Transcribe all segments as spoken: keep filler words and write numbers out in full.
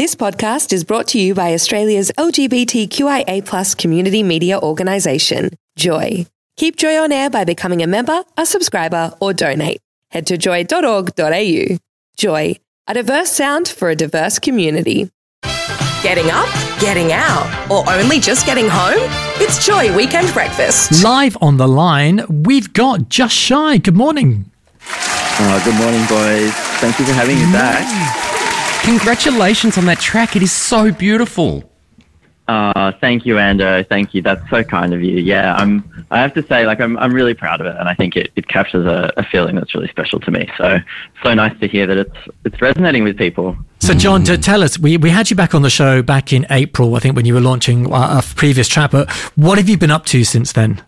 This podcast is brought to you by Australia's L G B T Q I A plus community media organisation, Joy. Keep Joy on air by becoming a member, a subscriber, or donate. Head to joy dot org dot a u. Joy, a diverse sound for a diverse community. Getting up, getting out, or only just getting home? It's Joy Weekend Breakfast. Live on the line, we've got Just Shy. Good morning. Oh, good morning, boys. Thank you for having me back. Congratulations on that track. It is so beautiful. Uh, thank you, Ando. Thank you. That's so kind of you. Yeah, I'm. I have to say, like, I'm. I'm really proud of it, and I think it, it captures a, a feeling that's really special to me. So, so nice to hear that it's it's resonating with people. So, John, to tell us, we we had you back on the show back in April, I think, when you were launching a previous track. But what have you been up to since then?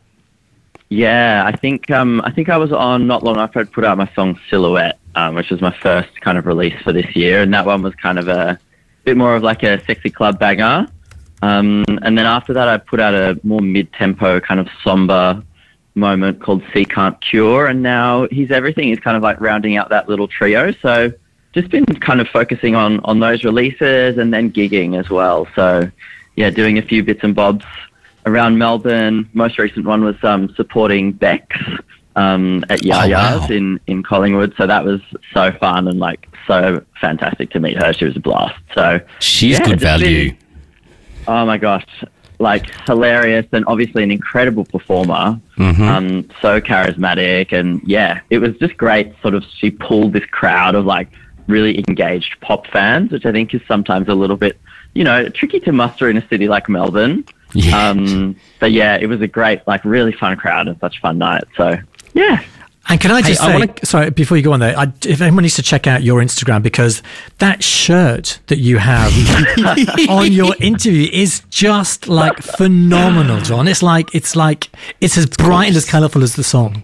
Yeah, I think um, I think I was on not long after I'd put out my song Silhouette, um, which was my first kind of release for this year, and that one was kind of a bit more of like a sexy club banger. Um, and then after that, I put out a more mid-tempo kind of somber moment called C Can't Cure, and now He's Everything is kind of like rounding out that little trio. So just been kind of focusing on on those releases and then gigging as well. So yeah, doing a few bits and bobs around Melbourne. Most recent one was um, supporting Bex um, at Yaya's oh, wow. in, in Collingwood. So that was so fun and like so fantastic to meet her. She was a blast. So she's yeah, good value. Been, oh my gosh, like hilarious and obviously an incredible performer. Mm-hmm. Um, so charismatic and yeah, it was just great. Sort of, she pulled this crowd of like really engaged pop fans, which I think is sometimes a little bit, you know, tricky to muster in a city like Melbourne. Yeah. Um, but yeah, it was a great, like, really fun crowd and such fun night. So, yeah. And can I just hey, say, I wanna... sorry, before you go on there, I, if anyone needs to check out your Instagram, because that shirt that you have on your interview is just like phenomenal, John. It's like, it's like, it's as bright and as colourful as the song.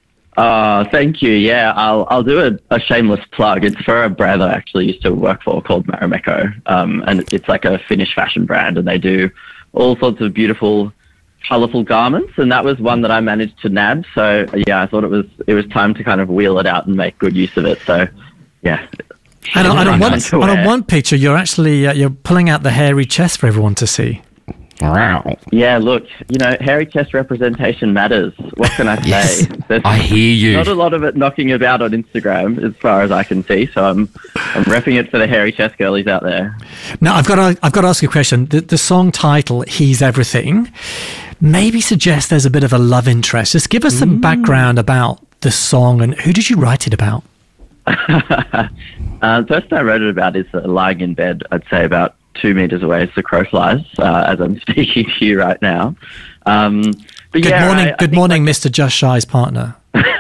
Oh, thank you. Yeah, I'll I'll do a, a shameless plug. It's for a brand I actually used to work for called Marimekko. Um, and it's like a Finnish fashion brand, and they do all sorts of beautiful, colourful garments, and that was one that I managed to nab. So yeah, I thought it was it was time to kind of wheel it out and make good use of it. So yeah. And on, on, one, on one picture, you're actually uh, you're pulling out the hairy chest for everyone to see. Wow. Yeah, look, you know, hairy chest representation matters. What can I say? Yes, There's I hear you. Not a lot of it knocking about on Instagram, as far as I can see. So I'm, I'm repping it for the hairy chest girlies out there. Now I've got to, I've got to ask you a question. The, the song title, "He's Everything," maybe suggests there's a bit of a love interest. Just give us some mm. background about the song and who did you write it about? uh, the person I wrote it about is uh, lying in bed. I'd say about two meters away as the crow flies, uh, as I'm speaking to you right now. Um, but good yeah, morning, I, I good morning, like, Mister Just Shy's partner.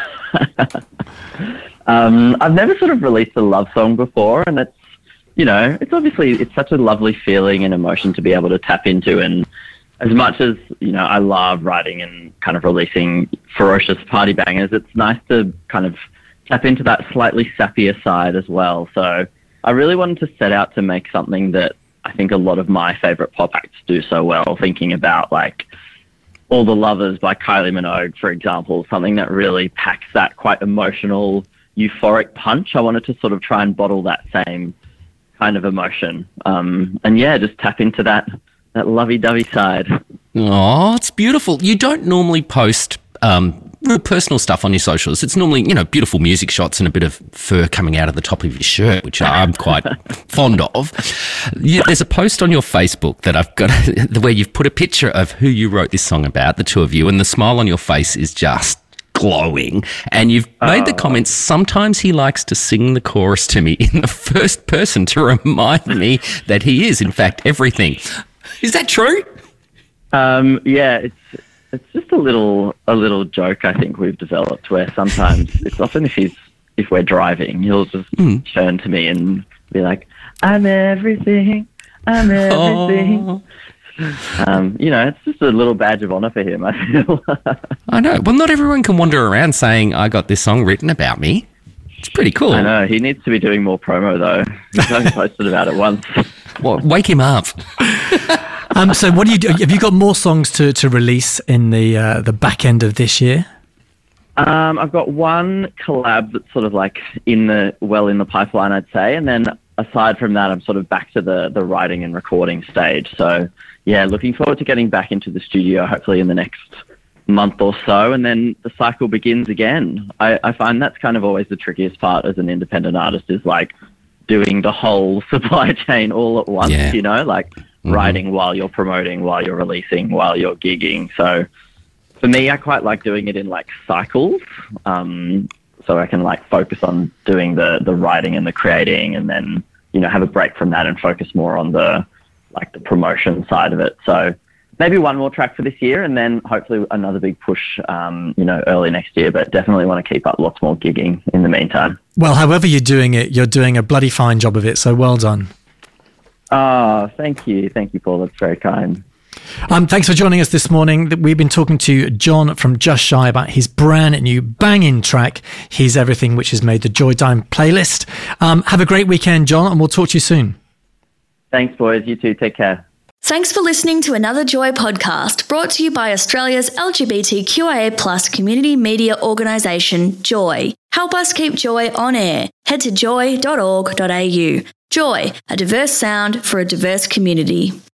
um, I've never sort of released a love song before, and it's, you know, it's obviously, it's such a lovely feeling and emotion to be able to tap into. And as much as, you know, I love writing and kind of releasing ferocious party bangers, it's nice to kind of tap into that slightly sappier side as well. So I really wanted to set out to make something that I think a lot of my favourite pop acts do so well, thinking about like All the Lovers by Kylie Minogue, for example, something that really packs that quite emotional, euphoric punch. I wanted to sort of try and bottle that same kind of emotion. Um, and yeah, just tap into that, that lovey-dovey side. Oh, it's beautiful. You don't normally post um, personal stuff on your socials. It's normally, you know, beautiful music shots and a bit of fur coming out of the top of your shirt, which I'm quite fond of. You, there's a post on your Facebook that I've got where you've put a picture of who you wrote this song about, the two of you, and the smile on your face is just glowing. And you've made oh. the comment, sometimes he likes to sing the chorus to me in the first person to remind me that he is, in fact, everything. Is that true? Um, yeah, it's it's just a little a little joke I think we've developed where sometimes it's often if he's if we're driving, he'll just mm. turn to me and be like, "I'm everything, I'm everything." Oh. Um, you know, it's just a little badge of honour for him, I feel. I know. Well, not everyone can wander around saying, "I got this song written about me." It's pretty cool. I know. He needs to be doing more promo though. He's only posted about it once. Well, wake him up. um, so what do you do? Have you got more songs to, to release in the uh, the back end of this year? Um, I've got one collab that's sort of like in the well in the pipeline, I'd say, and then aside from that, I'm sort of back to the, the writing and recording stage. So, yeah, looking forward to getting back into the studio, hopefully in the next month or so, and then the cycle begins again. I, I find that's kind of always the trickiest part as an independent artist, is like doing the whole supply chain all at once, yeah. you know, like mm-hmm. writing while you're promoting, while you're releasing, while you're gigging. So for me, I quite like doing it in like cycles. Um, so I can like focus on doing the, the writing and the creating, and then, you know, have a break from that and focus more on the, like the promotion side of it. So maybe one more track for this year, and then hopefully another big push, um, you know, early next year, but definitely want to keep up lots more gigging in the meantime. Well, however you're doing it, you're doing a bloody fine job of it. So well done. Oh, thank you. Thank you, Paul. That's very kind. Um, thanks for joining us this morning. We've been talking to John from Just Shy about his brand new banging track, He's Everything, which has made the Joy Time playlist. Um, have a great weekend, John, and we'll talk to you soon. Thanks, boys. You too. Take care. Thanks for listening to another Joy podcast, brought to you by Australia's L G B T Q I A plus community media organisation, Joy. Help us keep Joy on air. Head to joy dot org dot a u. Joy, a diverse sound for a diverse community.